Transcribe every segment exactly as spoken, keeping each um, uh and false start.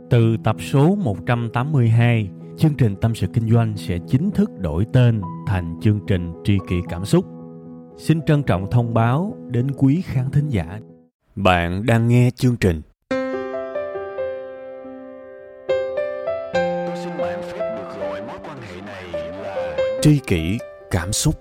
Từ tập số một trăm tám mươi hai, chương trình Tâm sự Kinh doanh sẽ chính thức đổi tên thành chương trình Tri Kỷ Cảm Xúc. Xin trân trọng thông báo đến quý khán thính giả, bạn đang nghe chương trình. Tôi xin mạn phép được gọi mối quan hệ này là Tri Kỷ Cảm Xúc.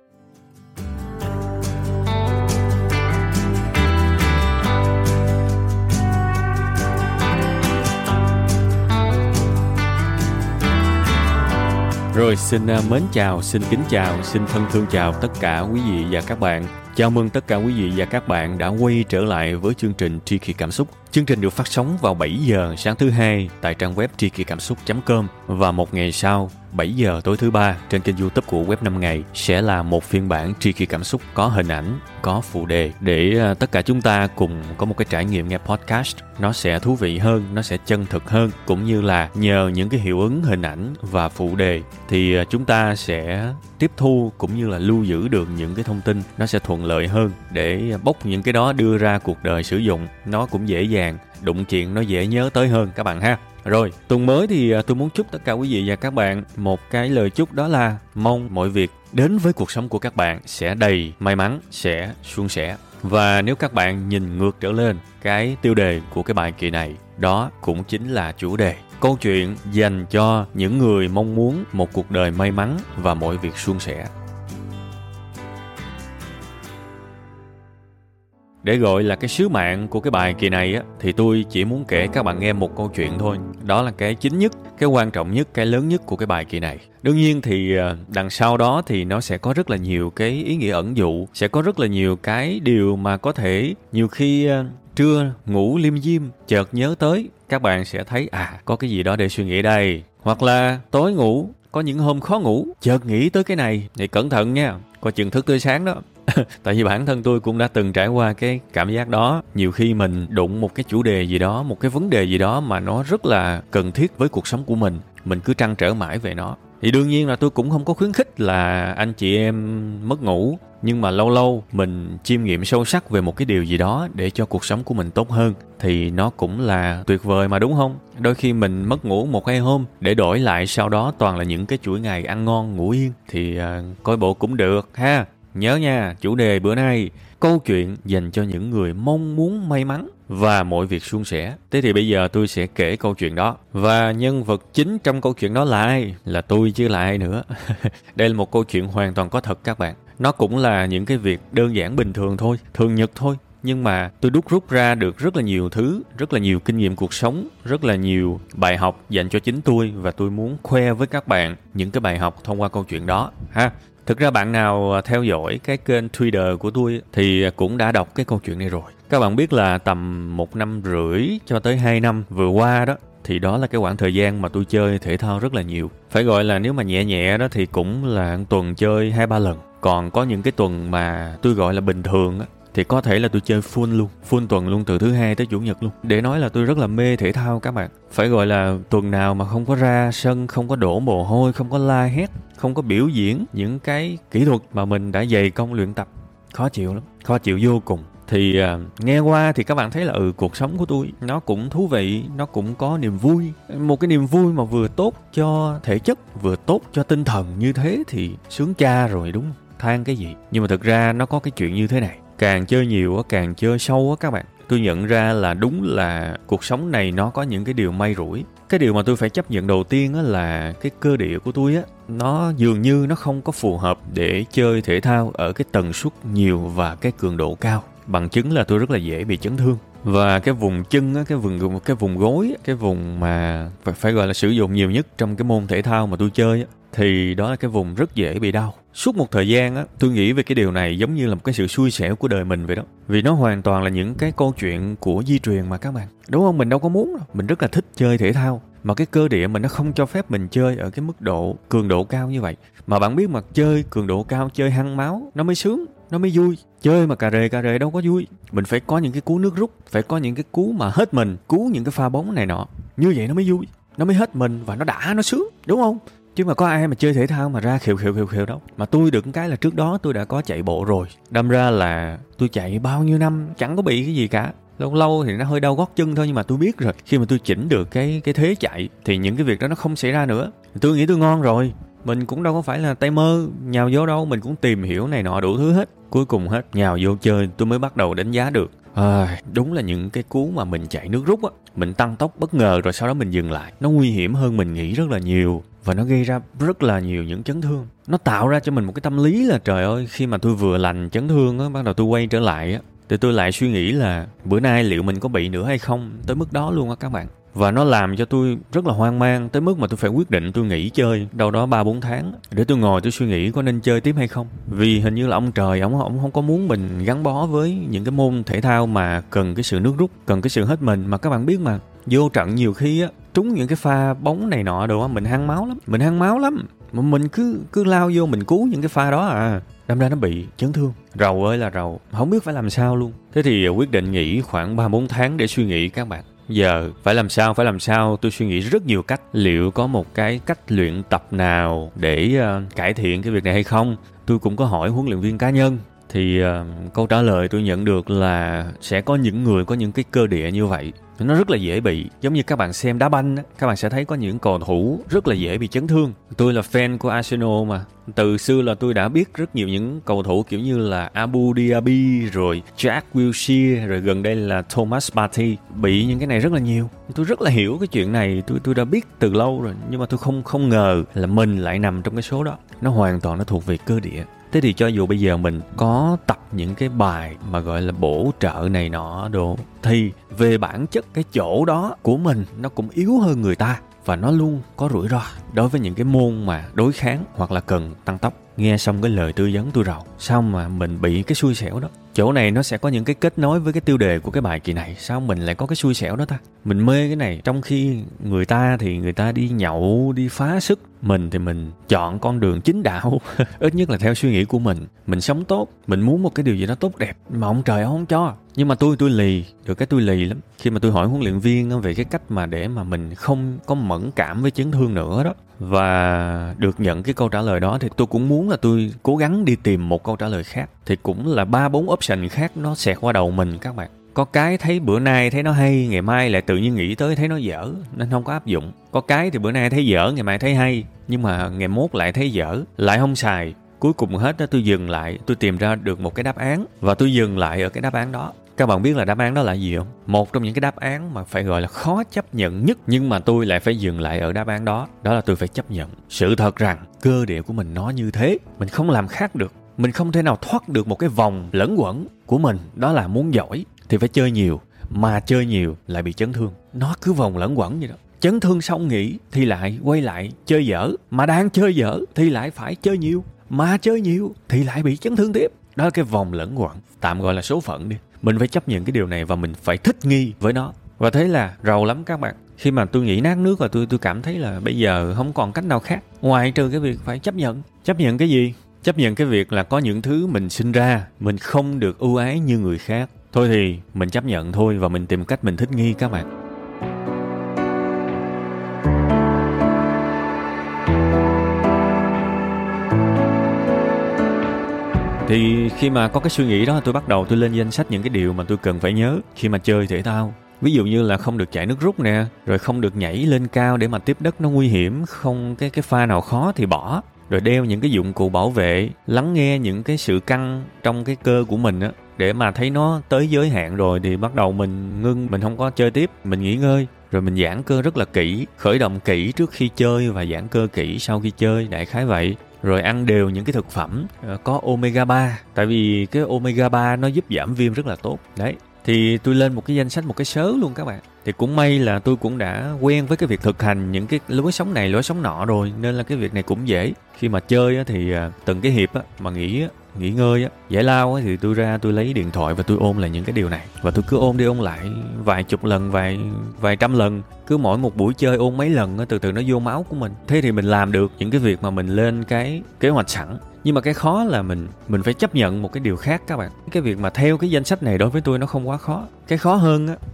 Rồi xin mến chào, xin kính chào, xin thân thương chào tất cả quý vị và các bạn. Chào mừng tất cả quý vị và các bạn đã quay trở lại với chương trình Tri Kỷ Cảm Xúc. Chương trình được phát sóng vào bảy giờ sáng thứ hai tại trang web tri kỷ cảm xúc chấm com và một ngày sau, bảy giờ tối thứ ba trên kênh YouTube của Web năm Ngày sẽ là một phiên bản Tri Kỷ Cảm Xúc có hình ảnh, có phụ đề để uh, tất cả chúng ta cùng có một cái trải nghiệm nghe podcast nó sẽ thú vị hơn, nó sẽ chân thực hơn, cũng như là nhờ những cái hiệu ứng hình ảnh và phụ đề thì uh, chúng ta sẽ tiếp thu cũng như là lưu giữ được những cái thông tin nó sẽ thuận lợi hơn để bóc những cái đó đưa ra cuộc đời sử dụng nó cũng dễ dàng, đụng chuyện nó dễ nhớ tới hơn các bạn ha. Rồi, tuần mới thì tôi muốn chúc tất cả quý vị và các bạn một cái lời chúc, đó là mong mọi việc đến với cuộc sống của các bạn sẽ đầy may mắn, sẽ suôn sẻ. Và nếu các bạn nhìn ngược trở lên, cái tiêu đề của cái bài kỳ này, đó cũng chính là chủ đề. Câu chuyện dành cho những người mong muốn một cuộc đời may mắn và mọi việc suôn sẻ. Để gọi là cái sứ mạng của cái bài kỳ này á, thì tôi chỉ muốn kể các bạn nghe một câu chuyện thôi. Đó là cái chính nhất, cái quan trọng nhất, cái lớn nhất của cái bài kỳ này. Đương nhiên thì đằng sau đó thì nó sẽ có rất là nhiều cái ý nghĩa ẩn dụ, sẽ có rất là nhiều cái điều mà có thể nhiều khi trưa ngủ lim dim chợt nhớ tới, các bạn sẽ thấy à có cái gì đó để suy nghĩ đây. Hoặc là tối ngủ, có những hôm khó ngủ, chợt nghĩ tới cái này, thì cẩn thận nha, coi chừng thức tới sáng đó. Tại vì bản thân tôi cũng đã từng trải qua cái cảm giác đó. Nhiều khi mình đụng một cái chủ đề gì đó, một cái vấn đề gì đó mà nó rất là cần thiết với cuộc sống của mình, mình cứ trăn trở mãi về nó. Thì đương nhiên là tôi cũng không có khuyến khích là anh chị em mất ngủ, nhưng mà lâu lâu mình chiêm nghiệm sâu sắc về một cái điều gì đó để cho cuộc sống của mình tốt hơn thì nó cũng là tuyệt vời mà, đúng không? Đôi khi mình mất ngủ một hai hôm để đổi lại sau đó toàn là những cái chuỗi ngày ăn ngon ngủ yên thì uh, coi bộ cũng được ha. Nhớ nha, chủ đề bữa nay, câu chuyện dành cho những người mong muốn may mắn và mọi việc suôn sẻ. Thế thì bây giờ tôi sẽ kể câu chuyện đó. Và nhân vật chính trong câu chuyện đó là ai? Là tôi chứ là ai nữa. Đây là một câu chuyện hoàn toàn có thật các bạn. Nó cũng là những cái việc đơn giản bình thường thôi, thường nhật thôi. Nhưng mà tôi đúc rút ra được rất là nhiều thứ, rất là nhiều kinh nghiệm cuộc sống, rất là nhiều bài học dành cho chính tôi. Và tôi muốn khoe với các bạn những cái bài học thông qua câu chuyện đó ha. Thực ra bạn nào theo dõi cái kênh Twitter của tôi thì cũng đã đọc cái câu chuyện này rồi. Các bạn biết là tầm một năm rưỡi cho tới hai năm vừa qua đó, thì đó là cái khoảng thời gian mà tôi chơi thể thao rất là nhiều. Phải gọi là nếu mà nhẹ nhẹ đó thì cũng là tuần chơi hai ba lần. Còn có những cái tuần mà tôi gọi là bình thường á, thì có thể là tôi chơi full luôn, full tuần luôn, từ thứ hai tới chủ nhật luôn. Để nói là tôi rất là mê thể thao các bạn. Phải gọi là tuần nào mà không có ra sân, không có đổ mồ hôi, không có la hét, không có biểu diễn những cái kỹ thuật mà mình đã dày công luyện tập, khó chịu lắm, khó chịu vô cùng. Thì à, nghe qua thì các bạn thấy là ừ cuộc sống của tôi nó cũng thú vị, nó cũng có niềm vui. Một cái niềm vui mà vừa tốt cho thể chất, vừa tốt cho tinh thần như thế thì sướng cha rồi, đúng không? Than cái gì. Nhưng mà thực ra nó có cái chuyện như thế này. Càng chơi nhiều, càng chơi sâu các bạn, tôi nhận ra là đúng là cuộc sống này nó có những cái điều may rủi. Cái điều mà tôi phải chấp nhận đầu tiên là cái cơ địa của tôi á, nó dường như nó không có phù hợp để chơi thể thao ở cái tần suất nhiều và cái cường độ cao. Bằng chứng là tôi rất là dễ bị chấn thương. Và cái vùng chân á, cái vùng cái vùng gối, cái vùng mà phải gọi là sử dụng nhiều nhất trong cái môn thể thao mà tôi chơi á, thì đó là cái vùng rất dễ bị đau. Suốt một thời gian á, tôi nghĩ về cái điều này giống như là một cái sự xui xẻo của đời mình vậy đó. Vì nó hoàn toàn là những cái câu chuyện của di truyền mà các bạn. Đúng không? Mình đâu có muốn đâu. Mình rất là thích chơi thể thao, mà cái cơ địa mình nó không cho phép mình chơi ở cái mức độ cường độ cao như vậy. Mà bạn biết mà, chơi cường độ cao, chơi hăng máu nó mới sướng, nó mới vui. Chơi mà cà rề cà rề đâu có vui. Mình phải có những cái cú nước rút, phải có những cái cú mà hết mình, cú những cái pha bóng này nọ. Như vậy nó mới vui, nó mới hết mình và nó đã, nó sướng, đúng không? Chứ mà có ai mà chơi thể thao mà ra khều khều khều khều đâu. Mà tôi được cái là trước đó tôi đã có chạy bộ rồi. Đâm ra là tôi chạy bao nhiêu năm chẳng có bị cái gì cả. Lâu lâu thì nó hơi đau gót chân thôi, nhưng mà tôi biết rồi, khi mà tôi chỉnh được cái cái thế chạy thì những cái việc đó nó không xảy ra nữa. Tôi nghĩ tôi ngon rồi. Mình cũng đâu có phải là tay mơ nhào vô đâu, mình cũng tìm hiểu này nọ đủ thứ hết. Cuối cùng hết nhào vô chơi tôi mới bắt đầu đánh giá được. À, đúng là những cái cú mà mình chạy nước rút á, mình tăng tốc bất ngờ rồi sau đó mình dừng lại, nó nguy hiểm hơn mình nghĩ rất là nhiều. Và nó gây ra rất là nhiều những chấn thương. Nó tạo ra cho mình một cái tâm lý là trời ơi, khi mà tôi vừa lành chấn thương á, bắt đầu tôi quay trở lại á, thì tôi lại suy nghĩ là bữa nay liệu mình có bị nữa hay không, tới mức đó luôn á các bạn. Và nó làm cho tôi rất là hoang mang tới mức mà tôi phải quyết định tôi nghỉ chơi đâu đó ba bốn tháng để tôi ngồi tôi suy nghĩ có nên chơi tiếp hay không. Vì hình như là ông trời ông ông không có muốn mình gắn bó với những cái môn thể thao mà cần cái sự nước rút, cần cái sự hết mình. Mà các bạn biết mà, vô trận nhiều khi á, trúng những cái pha bóng này nọ đồ á, mình hăng máu lắm, mình hăng máu lắm. Mà mình cứ cứ lao vô mình cứu những cái pha đó à, đâm ra nó bị chấn thương. Rầu ơi là rầu, không biết phải làm sao luôn. Thế thì quyết định nghỉ khoảng ba bốn tháng để suy nghĩ các bạn. Giờ phải làm sao, phải làm sao, tôi suy nghĩ rất nhiều cách. Liệu có một cái cách luyện tập nào để uh, cải thiện cái việc này hay không? Tôi cũng có hỏi huấn luyện viên cá nhân. Thì uh, câu trả lời tôi nhận được là sẽ có những người có những cái cơ địa như vậy, nó rất là dễ bị. Giống như các bạn xem đá banh á, các bạn sẽ thấy có những cầu thủ rất là dễ bị chấn thương. Tôi là fan của Arsenal mà, từ xưa là tôi đã biết rất nhiều những cầu thủ kiểu như là Abu Diaby, rồi Jack Wilshere, rồi gần đây là Thomas Partey bị những cái này rất là nhiều. Tôi rất là hiểu cái chuyện này, tôi tôi đã biết từ lâu rồi, nhưng mà tôi không không ngờ là mình lại nằm trong cái số đó. Nó hoàn toàn nó thuộc về cơ địa. Thế thì cho dù bây giờ mình có tập những cái bài mà gọi là bổ trợ này nọ đồ, thì về bản chất cái chỗ đó của mình nó cũng yếu hơn người ta. Và nó luôn có rủi ro đối với những cái môn mà đối kháng hoặc là cần tăng tốc. Nghe xong cái lời tư vấn tôi rầu, sao mà mình bị cái xui xẻo đó. Chỗ này nó sẽ có những cái kết nối với cái tiêu đề của cái bài kỳ này. Sao mình lại có cái xui xẻo đó ta? Mình mê cái này, trong khi người ta thì người ta đi nhậu, đi phá sức. Mình thì mình chọn con đường chính đạo. Ít nhất là theo suy nghĩ của mình. Mình sống tốt, mình muốn một cái điều gì đó tốt đẹp, mà ông trời ông không cho. Nhưng mà tôi tôi lì, được cái tôi lì lắm. Khi mà tôi hỏi huấn luyện viên về cái cách mà để mà mình không có mẫn cảm với chấn thương nữa đó, và được nhận cái câu trả lời đó, thì tôi cũng muốn là tôi cố gắng đi tìm một câu trả lời khác. Thì cũng là ba bốn option khác nó xẹt qua đầu mình các bạn. Có cái thấy bữa nay thấy nó hay, ngày mai lại tự nhiên nghĩ tới thấy nó dở nên không có áp dụng. Có cái thì bữa nay thấy dở, ngày mai thấy hay, nhưng mà ngày mốt lại thấy dở, lại không xài. Cuối cùng hết đó, tôi dừng lại, tôi tìm ra được một cái đáp án và tôi dừng lại ở cái đáp án đó. Các bạn biết là đáp án đó là gì không? Một trong những cái đáp án mà phải gọi là khó chấp nhận nhất, nhưng mà tôi lại phải dừng lại ở đáp án đó. Đó là tôi phải chấp nhận sự thật rằng cơ địa của mình nó như thế, mình không làm khác được. Mình không thể nào thoát được một cái vòng lẫn quẩn của mình. Đó là muốn giỏi thì phải chơi nhiều, mà chơi nhiều lại bị chấn thương. Nó cứ vòng lẫn quẩn vậy đó. Chấn thương xong nghỉ thì lại quay lại chơi dở, mà đang chơi dở thì lại phải chơi nhiều, mà chơi nhiều thì lại bị chấn thương tiếp. Đó là cái vòng lẫn quẩn, tạm gọi là số phận đi. Mình phải chấp nhận cái điều này và mình phải thích nghi với nó. Và thế là rầu lắm các bạn. Khi mà tôi nghĩ nát nước và tôi tôi cảm thấy là bây giờ không còn cách nào khác ngoài trừ cái việc phải chấp nhận. Chấp nhận cái gì? Chấp nhận cái việc là có những thứ mình sinh ra mình không được ưu ái như người khác. Thôi thì mình chấp nhận thôi và mình tìm cách mình thích nghi các bạn. Thì khi mà có cái suy nghĩ đó, tôi bắt đầu tôi lên danh sách những cái điều mà tôi cần phải nhớ khi mà chơi thể thao. Ví dụ như là không được chạy nước rút nè, rồi không được nhảy lên cao để mà tiếp đất, nó nguy hiểm, không cái cái pha nào khó thì bỏ. Rồi đeo những cái dụng cụ bảo vệ, lắng nghe những cái sự căng trong cái cơ của mình á, để mà thấy nó tới giới hạn rồi thì bắt đầu mình ngưng, mình không có chơi tiếp, mình nghỉ ngơi. Rồi mình giãn cơ rất là kỹ, khởi động kỹ trước khi chơi và giãn cơ kỹ sau khi chơi, đại khái vậy. Rồi ăn đều những cái thực phẩm có omega ba, tại vì cái omega ba nó giúp giảm viêm rất là tốt. Đấy, thì tôi lên một cái danh sách, một cái sớ luôn các bạn. Thì cũng may là tôi cũng đã quen với cái việc thực hành những cái lối sống này, lối sống nọ rồi, nên là cái việc này cũng dễ. Khi mà chơi á, thì từng cái hiệp á, mà nghỉ á, nghỉ ngơi á, giải lao á, thì tôi ra tôi lấy điện thoại và tôi ôn lại những cái điều này. Và tôi cứ ôn đi ôn lại vài chục lần, vài vài trăm lần. Cứ mỗi một buổi chơi ôn mấy lần á, từ từ nó vô máu của mình. Thế thì mình làm được những cái việc mà mình lên cái kế hoạch sẵn. Nhưng mà cái khó là mình mình phải chấp nhận một cái điều khác các bạn. Cái việc mà theo cái danh sách này đối với tôi nó không quá khó. Cái khó hơn á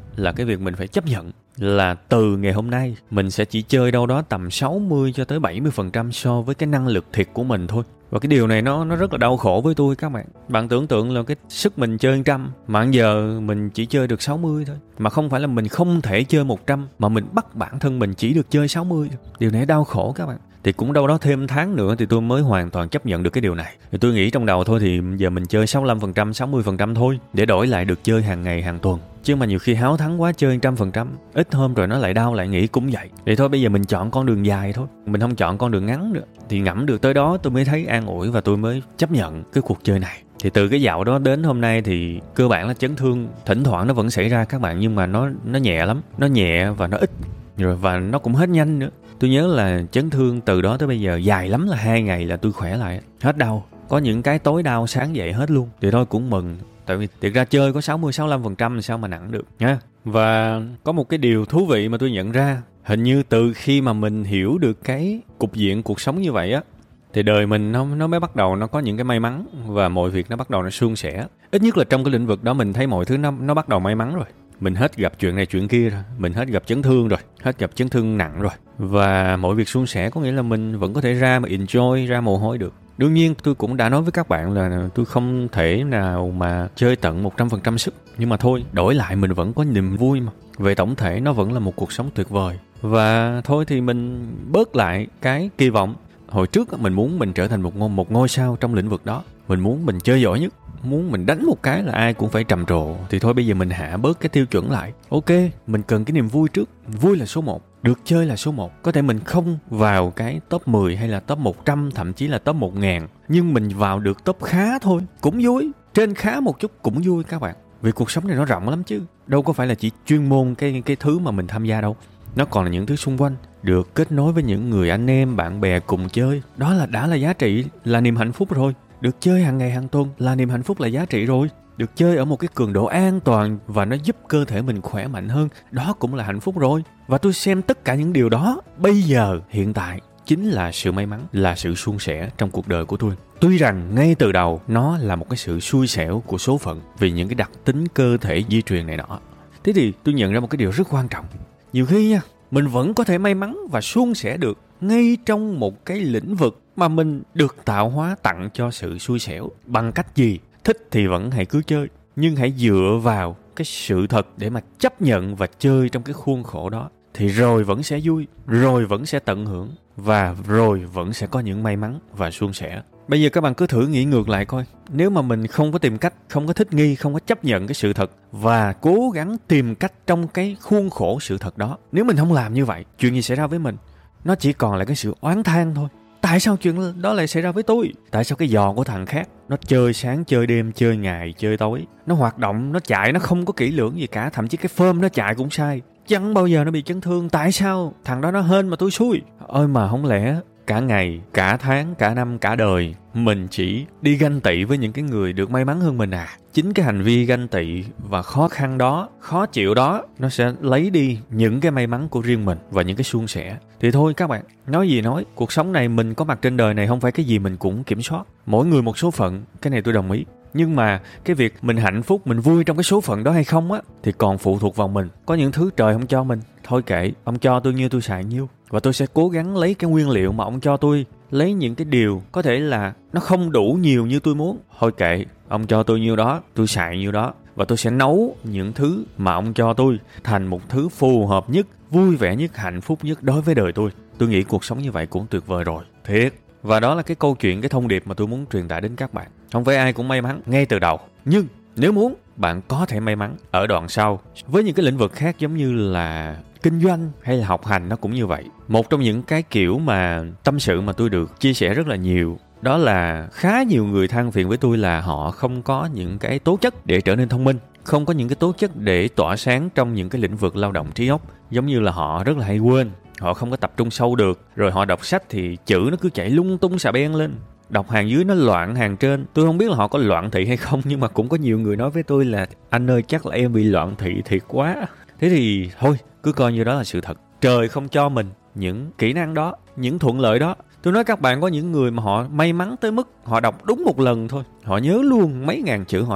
là cái việc mình phải chấp nhận là từ ngày hôm nay mình sẽ chỉ chơi đâu đó tầm sáu mươi cho tới bảy mươi phần trăm so với cái năng lực thiệt của mình thôi. Và cái điều này nó nó rất là đau khổ với tôi các bạn. Bạn tưởng tượng là cái sức mình chơi một trăm mà giờ mình chỉ chơi được sáu mươi thôi. Mà không phải là mình không thể chơi một trăm mà mình bắt bản thân mình chỉ được chơi sáu mươi. Điều này đau khổ các bạn. Thì cũng đâu đó thêm tháng nữa thì tôi mới hoàn toàn chấp nhận được cái điều này. Thì tôi nghĩ trong đầu thôi thì giờ mình chơi sáu mươi lăm phần trăm, sáu mươi phần trăm thôi để đổi lại được chơi hàng ngày, hàng tuần. Chứ mà nhiều khi háo thắng quá chơi một trăm phần trăm, ít hôm rồi nó lại đau lại nghĩ cũng vậy. Thì thôi bây giờ mình chọn con đường dài thôi, mình không chọn con đường ngắn nữa. Thì ngẫm được tới đó tôi mới thấy an ủi và tôi mới chấp nhận cái cuộc chơi này. Thì từ cái dạo đó đến hôm nay thì cơ bản là chấn thương thỉnh thoảng nó vẫn xảy ra các bạn, nhưng mà nó nó nhẹ lắm, nó nhẹ và nó ít rồi và nó cũng hết nhanh nữa. Tôi nhớ là chấn thương từ đó tới bây giờ dài lắm là hai ngày là tôi khỏe lại, hết đau. Có những cái tối đau sáng dậy hết luôn. Thì thôi cũng mừng. Tại vì thiệt ra chơi có sáu mươi sáu mươi lăm phần trăm thì sao mà nặng được nha. Và có một cái điều thú vị mà tôi nhận ra, hình như từ khi mà mình hiểu được cái cục diện cuộc sống như vậy á, thì đời mình nó, nó mới bắt đầu nó có những cái may mắn và mọi việc nó bắt đầu nó suôn sẻ. Ít nhất là trong cái lĩnh vực đó mình thấy mọi thứ nó, nó bắt đầu may mắn rồi. Mình hết gặp chuyện này chuyện kia rồi, mình hết gặp chấn thương rồi, hết gặp chấn thương nặng rồi. Và mọi việc suôn sẻ có nghĩa là mình vẫn có thể ra mà enjoy, ra mồ hôi được. Đương nhiên tôi cũng đã nói với các bạn là tôi không thể nào mà chơi tận một trăm phần trăm sức. Nhưng mà thôi, đổi lại mình vẫn có niềm vui mà. Về tổng thể nó vẫn là một cuộc sống tuyệt vời. Và thôi thì mình bớt lại cái kỳ vọng. Hồi trước mình muốn mình trở thành một ngôi, một ngôi sao trong lĩnh vực đó. Mình muốn mình chơi giỏi nhất. Muốn mình đánh một cái là ai cũng phải trầm trồ. Thì thôi bây giờ mình hạ bớt cái tiêu chuẩn lại. Ok, mình cần cái niềm vui trước. Vui là số một, được chơi là số một. Có thể mình không vào cái top mười hay là top một trăm, thậm chí là top một ngàn, nhưng mình vào được top khá thôi, cũng vui. Trên khá một chút cũng vui các bạn. Vì cuộc sống này nó rộng lắm chứ. Đâu có phải là chỉ chuyên môn cái, cái thứ mà mình tham gia đâu. Nó còn là những thứ xung quanh. Được kết nối với những người anh em, bạn bè cùng chơi. Đó là đã là giá trị, là niềm hạnh phúc rồi. Được chơi hàng ngày hàng tuần là niềm hạnh phúc, là giá trị rồi. Được chơi ở một cái cường độ an toàn và nó giúp cơ thể mình khỏe mạnh hơn, đó cũng là hạnh phúc rồi. Và tôi xem tất cả những điều đó bây giờ, hiện tại, chính là sự may mắn, là sự suôn sẻ trong cuộc đời của tôi. Tuy rằng ngay từ đầu nó là một cái sự xui xẻo của số phận vì những cái đặc tính cơ thể di truyền này nọ. Thế thì tôi nhận ra một cái điều rất quan trọng. Nhiều khi nha, mình vẫn có thể may mắn và suôn sẻ được ngay trong một cái lĩnh vực mà mình được tạo hóa tặng cho sự xui xẻo. Bằng cách gì? Thích thì vẫn hãy cứ chơi, nhưng hãy dựa vào cái sự thật để mà chấp nhận và chơi trong cái khuôn khổ đó. Thì rồi vẫn sẽ vui, rồi vẫn sẽ tận hưởng, và rồi vẫn sẽ có những may mắn và suôn sẻ. Bây giờ các bạn cứ thử nghĩ ngược lại coi. Nếu mà mình không có tìm cách, không có thích nghi, không có chấp nhận cái sự thật và cố gắng tìm cách trong cái khuôn khổ sự thật đó, nếu mình không làm như vậy, chuyện gì xảy ra với mình? Nó chỉ còn là cái sự oán than thôi. Tại sao chuyện đó lại xảy ra với tôi? Tại sao cái giò của thằng khác nó chơi sáng, chơi đêm, chơi ngày, chơi tối, nó hoạt động, nó chạy, nó không có kỹ lưỡng gì cả. Thậm chí cái phơm nó chạy cũng sai, chẳng bao giờ nó bị chấn thương. Tại sao thằng đó nó hên mà tôi xui? Ôi mà không lẽ cả ngày, cả tháng, cả năm, cả đời mình chỉ đi ganh tị với những cái người được may mắn hơn mình à? Chính cái hành vi ganh tị và khó khăn đó, khó chịu đó, nó sẽ lấy đi những cái may mắn của riêng mình và những cái suôn sẻ. Thì thôi các bạn, nói gì nói, cuộc sống này mình có mặt trên đời này không phải cái gì mình cũng kiểm soát. Mỗi người một số phận, cái này tôi đồng ý. Nhưng mà cái việc mình hạnh phúc, mình vui trong cái số phận đó hay không á, thì còn phụ thuộc vào mình. Có những thứ trời không cho mình, thôi kệ, ông cho tôi nhiêu tôi xài nhiêu. Và tôi sẽ cố gắng lấy cái nguyên liệu mà ông cho tôi, lấy những cái điều có thể là nó không đủ nhiều như tôi muốn. Thôi kệ, ông cho tôi nhiêu đó, tôi xài nhiêu đó. Và tôi sẽ nấu những thứ mà ông cho tôi thành một thứ phù hợp nhất, vui vẻ nhất, hạnh phúc nhất đối với đời tôi. Tôi nghĩ cuộc sống như vậy cũng tuyệt vời rồi, thiệt. Và đó là cái câu chuyện, cái thông điệp mà tôi muốn truyền tải đến các bạn. Không phải ai cũng may mắn ngay từ đầu, nhưng nếu muốn, bạn có thể may mắn ở đoạn sau. Với những cái lĩnh vực khác giống như là kinh doanh hay là học hành, nó cũng như vậy. Một trong những cái kiểu mà tâm sự mà tôi được chia sẻ rất là nhiều, đó là khá nhiều người than phiền với tôi là họ không có những cái tố chất để trở nên thông minh, không có những cái tố chất để tỏa sáng trong những cái lĩnh vực lao động trí óc. Giống như là họ rất là hay quên, họ không có tập trung sâu được, rồi họ đọc sách thì chữ nó cứ chạy lung tung xà beng lên, đọc hàng dưới nó loạn hàng trên. Tôi không biết là họ có loạn thị hay không, nhưng mà cũng có nhiều người nói với tôi là anh ơi chắc là em bị loạn thị thiệt quá. Thế thì thôi, cứ coi như đó là sự thật. Trời không cho mình những kỹ năng đó, những thuận lợi đó. Tôi nói các bạn, có những người mà họ may mắn tới mức họ đọc đúng một lần thôi, họ nhớ luôn mấy ngàn chữ họ đọc.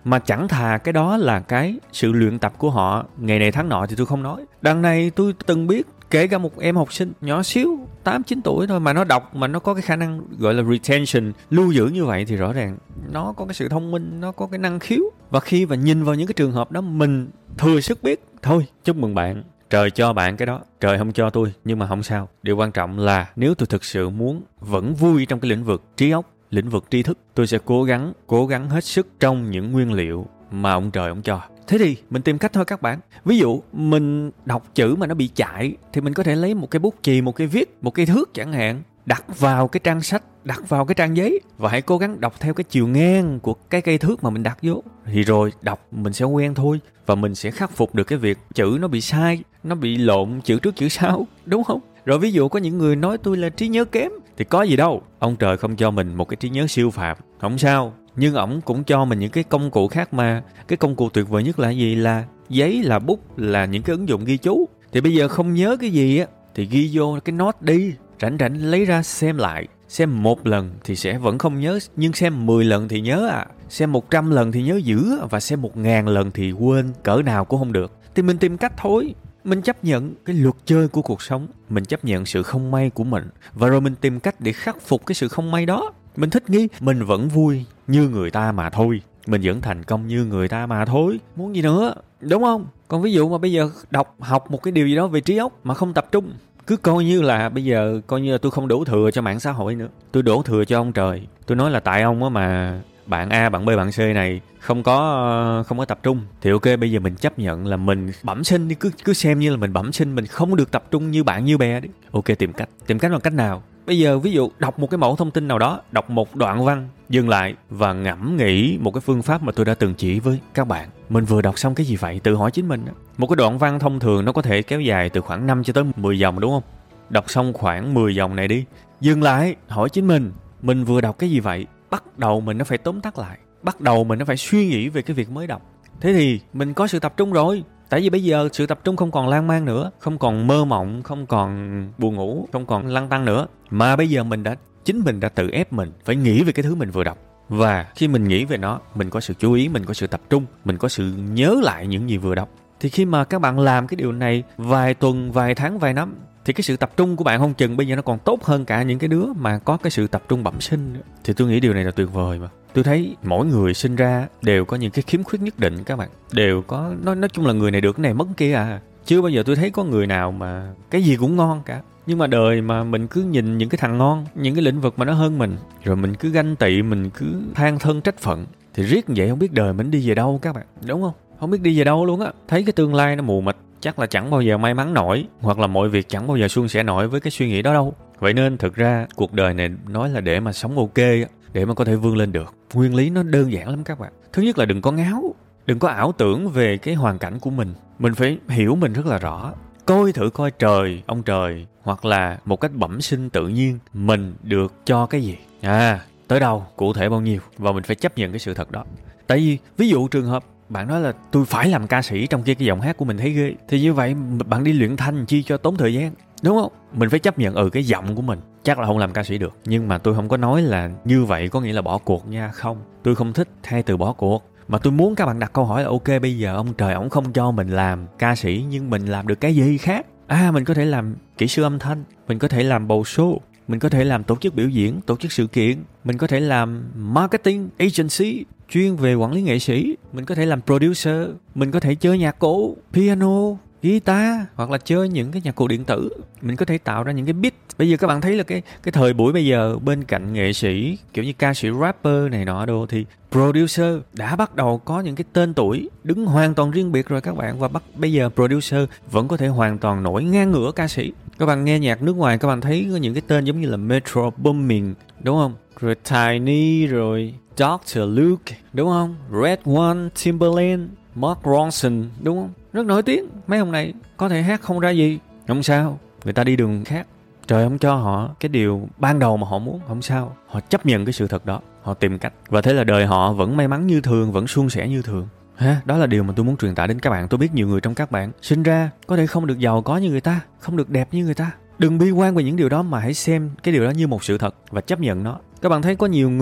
Mà chẳng thà cái đó là cái sự luyện tập của họ ngày này tháng nọ thì tôi không nói. Đằng này tôi từng biết kể cả một em học sinh nhỏ xíu tám chín tuổi thôi mà nó đọc mà nó có cái khả năng gọi là retention, lưu giữ như vậy thì rõ ràng nó có cái sự thông minh, nó có cái năng khiếu. Và khi mà nhìn vào những cái trường hợp đó mình thừa sức biết, thôi chúc mừng bạn, trời cho bạn cái đó, trời không cho tôi, nhưng mà không sao. Điều quan trọng là nếu tôi thực sự muốn vẫn vui trong cái lĩnh vực trí óc, lĩnh vực tri thức, tôi sẽ cố gắng, cố gắng hết sức trong những nguyên liệu mà ông trời ông cho. Thế thì mình tìm cách thôi các bạn. Ví dụ mình đọc chữ mà nó bị chạy thì mình có thể lấy một cái bút chì, một cái viết, một cây thước chẳng hạn, đặt vào cái trang sách, đặt vào cái trang giấy và hãy cố gắng đọc theo cái chiều ngang của cái cây thước mà mình đặt vô. Thì rồi đọc mình sẽ quen thôi và mình sẽ khắc phục được cái việc chữ nó bị sai, nó bị lộn chữ trước chữ sau, đúng không? Rồi ví dụ có những người nói tôi là trí nhớ kém thì có gì đâu. Ông trời không cho mình một cái trí nhớ siêu phàm, không sao. Nhưng ổng cũng cho mình những cái công cụ khác mà. Cái công cụ tuyệt vời nhất là gì? Là giấy, là bút, là những cái ứng dụng ghi chú. Thì bây giờ không nhớ cái gì á thì ghi vô cái note đi, rảnh rảnh lấy ra xem lại. Xem một lần thì sẽ vẫn không nhớ, nhưng xem mười lần thì nhớ à. Xem một trăm lần thì nhớ dữ, và xem một ngàn lần thì quên cỡ nào cũng không được. Thì mình tìm cách thôi. Mình chấp nhận cái luật chơi của cuộc sống, mình chấp nhận sự không may của mình, và rồi mình tìm cách để khắc phục cái sự không may đó. Mình thích nghi, mình vẫn vui như người ta mà thôi, mình vẫn thành công như người ta mà thôi, muốn gì nữa, đúng không? Còn ví dụ mà bây giờ đọc học một cái điều gì đó về trí óc mà không tập trung, cứ coi như là bây giờ coi như là tôi không đổ thừa cho mạng xã hội nữa, tôi đổ thừa cho ông trời. Tôi nói là tại ông á mà bạn A, bạn B, bạn C này không có không có tập trung thì ok, bây giờ mình chấp nhận là mình bẩm sinh đi, cứ cứ xem như là mình bẩm sinh, mình không được tập trung như bạn như bè đi. Ok, tìm cách. Tìm cách bằng cách nào? Bây giờ ví dụ đọc một cái mẫu thông tin nào đó, đọc một đoạn văn, dừng lại và ngẫm nghĩ một cái phương pháp mà tôi đã từng chỉ với các bạn. Mình vừa đọc xong cái gì vậy? Tự hỏi chính mình. Một cái đoạn văn thông thường nó có thể kéo dài từ khoảng năm cho tới mười dòng, đúng không? Đọc xong khoảng mười dòng này đi, dừng lại, hỏi chính mình, mình vừa đọc cái gì vậy? Bắt đầu mình nó phải tóm tắt lại, bắt đầu mình nó phải suy nghĩ về cái việc mới đọc. Thế thì mình có sự tập trung rồi. Tại vì bây giờ sự tập trung không còn lan man nữa, không còn mơ mộng, không còn buồn ngủ, không còn lăn tăn nữa. Mà bây giờ mình đã, chính mình đã tự ép mình phải nghĩ về cái thứ mình vừa đọc. Và khi mình nghĩ về nó, mình có sự chú ý, mình có sự tập trung, mình có sự nhớ lại những gì vừa đọc. Thì khi mà các bạn làm cái điều này vài tuần, vài tháng, vài năm, thì cái sự tập trung của bạn không chừng bây giờ nó còn tốt hơn cả những cái đứa mà có cái sự tập trung bẩm sinh nữa. Thì tôi nghĩ điều này là tuyệt vời mà. Tôi thấy mỗi người sinh ra đều có những cái khiếm khuyết nhất định các bạn. Đều có, nói, nói chung là người này được cái này mất cái kia à. Chưa bao giờ tôi thấy có người nào mà cái gì cũng ngon cả. Nhưng mà đời mà mình cứ nhìn những cái thằng ngon, những cái lĩnh vực mà nó hơn mình, rồi mình cứ ganh tị, mình cứ than thân trách phận, thì riết vậy không biết đời mình đi về đâu các bạn, đúng không? Không biết đi về đâu luôn á. Thấy cái tương lai nó mù mịt, chắc là chẳng bao giờ may mắn nổi, hoặc là mọi việc chẳng bao giờ suôn sẻ nổi với cái suy nghĩ đó đâu. Vậy nên thực ra cuộc đời này nói là để mà sống ok, để mà có thể vươn lên được, nguyên lý nó đơn giản lắm các bạn. Thứ nhất là đừng có ngáo, đừng có ảo tưởng về cái hoàn cảnh của mình. Mình phải hiểu mình rất là rõ. Coi thử coi trời, ông trời, hoặc là một cách bẩm sinh tự nhiên, mình được cho cái gì, à, tới đâu, cụ thể bao nhiêu, và mình phải chấp nhận cái sự thật đó. Tại vì ví dụ trường hợp bạn nói là tôi phải làm ca sĩ, trong kia cái giọng hát của mình thấy ghê, thì như vậy bạn đi luyện thanh chi cho tốn thời gian, đúng không? Mình phải chấp nhận ừ cái giọng của mình chắc là không làm ca sĩ được. Nhưng mà tôi không có nói là như vậy có nghĩa là bỏ cuộc nha. Không, tôi không thích hai từ bỏ cuộc. Mà tôi muốn các bạn đặt câu hỏi là ok, bây giờ ông trời ổng không cho mình làm ca sĩ, nhưng mình làm được cái gì khác? À, mình có thể làm kỹ sư âm thanh, mình có thể làm bầu show, mình có thể làm tổ chức biểu diễn, tổ chức sự kiện, mình có thể làm marketing agency chuyên về quản lý nghệ sĩ, mình có thể làm producer, mình có thể chơi nhạc cụ, piano, guitar, hoặc là chơi những cái nhạc cụ điện tử, mình có thể tạo ra những cái beat. Bây giờ các bạn thấy là cái cái thời buổi bây giờ, bên cạnh nghệ sĩ kiểu như ca sĩ, rapper này nọ đồ, thì producer đã bắt đầu có những cái tên tuổi đứng hoàn toàn riêng biệt rồi các bạn. Và bắt bây giờ producer vẫn có thể hoàn toàn nổi ngang ngửa ca sĩ. Các bạn nghe nhạc nước ngoài, các bạn thấy có những cái tên giống như là Metro Boomin, đúng không? Rồi Tiny, rồi doctor Luke, đúng không? Red One, Timbaland, Mark Ronson, đúng không? Rất nổi tiếng. Mấy ông này có thể hát không ra gì, không sao, người ta đi đường khác, trời không cho họ cái điều ban đầu mà họ muốn, không sao, họ chấp nhận cái sự thật đó, họ tìm cách, và thế là đời họ vẫn may mắn như thường, vẫn suôn sẻ như thường. Ha, đó là điều mà tôi muốn truyền tải đến các bạn. Tôi biết nhiều người trong các bạn sinh ra có thể không được giàu có như người ta, không được đẹp như người ta. Đừng bi quan về những điều đó, mà hãy xem cái điều đó như một sự thật và chấp nhận nó. Các bạn thấy có nhiều người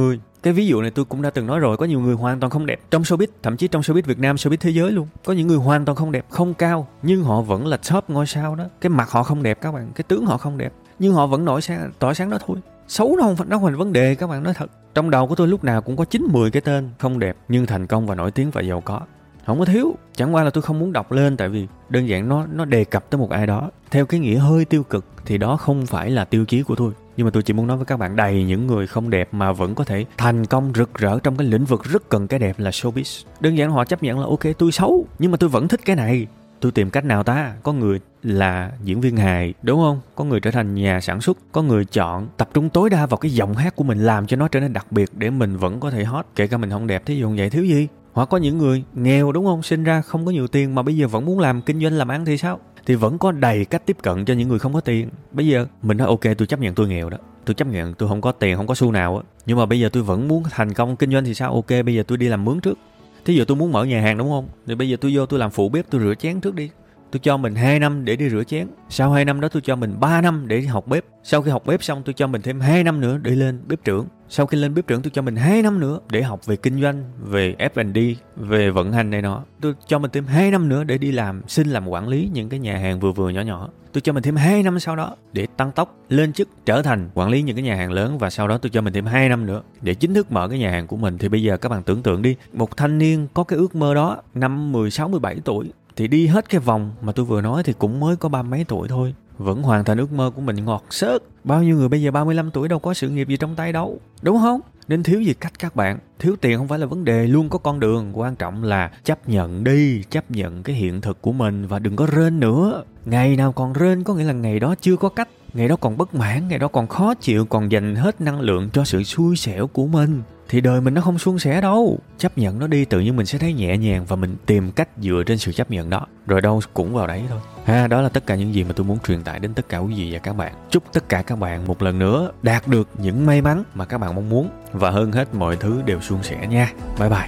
Cái ví dụ này tôi cũng đã từng nói rồi, có nhiều người hoàn toàn không đẹp trong showbiz, thậm chí trong showbiz Việt Nam, showbiz thế giới luôn. Có những người hoàn toàn không đẹp, không cao, nhưng họ vẫn là top ngôi sao đó. Cái mặt họ không đẹp các bạn, cái tướng họ không đẹp, nhưng họ vẫn nổi sáng, tỏa sáng đó thôi. Xấu nó không phải nó không phải vấn đề các bạn, nói thật. Trong đầu của tôi lúc nào cũng có chín mười cái tên không đẹp nhưng thành công và nổi tiếng và giàu có. Không có thiếu, chẳng qua là tôi không muốn đọc lên, tại vì đơn giản nó nó đề cập tới một ai đó theo cái nghĩa hơi tiêu cực thì đó không phải là tiêu chí của tôi. Nhưng mà tôi chỉ muốn nói với các bạn, đầy những người không đẹp mà vẫn có thể thành công rực rỡ trong cái lĩnh vực rất cần cái đẹp là showbiz. Đơn giản họ chấp nhận là ok tôi xấu nhưng mà tôi vẫn thích cái này. Tôi tìm cách nào ta? Có người là diễn viên hài, đúng không? Có người trở thành nhà sản xuất, có người chọn tập trung tối đa vào cái giọng hát của mình làm cho nó trở nên đặc biệt để mình vẫn có thể hot, kể cả mình không đẹp. Thí dụ vậy thiếu gì? Hoặc có những người nghèo, đúng không? Sinh ra không có nhiều tiền mà bây giờ vẫn muốn làm kinh doanh làm ăn thì sao? Thì vẫn có đầy cách tiếp cận cho những người không có tiền. Bây giờ mình nói ok tôi chấp nhận tôi nghèo đó, tôi chấp nhận tôi không có tiền, không có xu nào á, nhưng mà bây giờ tôi vẫn muốn thành công kinh doanh thì sao? Ok bây giờ tôi đi làm mướn trước. Thí dụ tôi muốn mở nhà hàng, đúng không? Thì bây giờ tôi vô tôi làm phụ bếp, tôi rửa chén trước đi. Tôi cho mình hai năm để đi rửa chén. Sau hai năm đó tôi cho mình ba năm để đi học bếp. Sau khi học bếp xong tôi cho mình thêm hai năm nữa để lên bếp trưởng. Sau khi lên bếp trưởng tôi cho mình hai năm nữa để học về kinh doanh, về ép and đê, về vận hành này nọ. Tôi cho mình thêm hai năm nữa để đi làm, xin làm quản lý những cái nhà hàng vừa vừa nhỏ nhỏ. Tôi cho mình thêm hai năm sau đó để tăng tốc lên chức trở thành quản lý những cái nhà hàng lớn, và sau đó tôi cho mình thêm hai năm nữa để chính thức mở cái nhà hàng của mình. Thì bây giờ các bạn tưởng tượng đi, một thanh niên có cái ước mơ đó năm mười sáu mười bảy tuổi thì đi hết cái vòng mà tôi vừa nói thì cũng mới có ba mấy tuổi thôi, vẫn hoàn thành ước mơ của mình ngọt xớt. Bao nhiêu người bây giờ ba mươi lăm tuổi đâu có sự nghiệp gì trong tay đâu, đúng không? Nên thiếu gì cách các bạn. Thiếu tiền không phải là vấn đề, luôn có con đường. Quan trọng là chấp nhận đi, chấp nhận cái hiện thực của mình và đừng có rên nữa. Ngày nào còn rên có nghĩa là ngày đó chưa có cách, ngày đó còn bất mãn, ngày đó còn khó chịu, còn dành hết năng lượng cho sự xui xẻo của mình thì đời mình nó không suôn sẻ đâu. Chấp nhận nó đi, tự nhiên mình sẽ thấy nhẹ nhàng và mình tìm cách dựa trên sự chấp nhận đó, rồi đâu cũng vào đấy thôi ha. Đó là tất cả những gì mà tôi muốn truyền tải đến tất cả quý vị và các bạn. Chúc tất cả các bạn một lần nữa đạt được những may mắn mà các bạn mong muốn, và hơn hết mọi thứ đều suôn sẻ nha. Bye bye.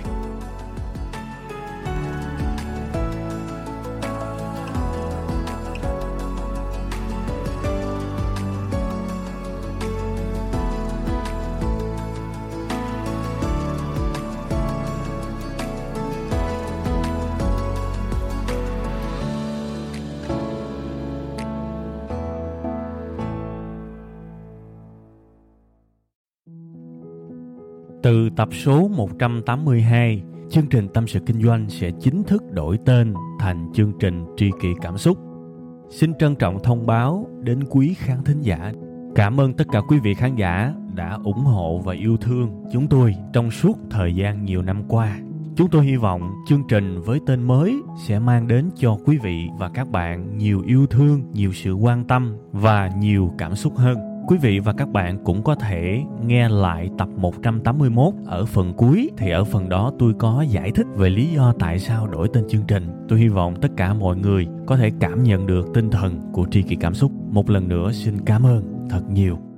Từ tập số một trăm tám mươi hai, chương trình Tâm sự Kinh doanh sẽ chính thức đổi tên thành chương trình Tri Kỷ Cảm Xúc. Xin trân trọng thông báo đến quý khán thính giả, cảm ơn tất cả quý vị khán giả đã ủng hộ và yêu thương chúng tôi trong suốt thời gian nhiều năm qua. Chúng tôi hy vọng chương trình với tên mới sẽ mang đến cho quý vị và các bạn nhiều yêu thương, nhiều sự quan tâm và nhiều cảm xúc hơn. Quý vị và các bạn cũng có thể nghe lại tập một trăm tám mươi mốt ở phần cuối, thì ở phần đó tôi có giải thích về lý do tại sao đổi tên chương trình. Tôi hy vọng tất cả mọi người có thể cảm nhận được tinh thần của Tri Kỷ Cảm Xúc. Một lần nữa xin cảm ơn thật nhiều.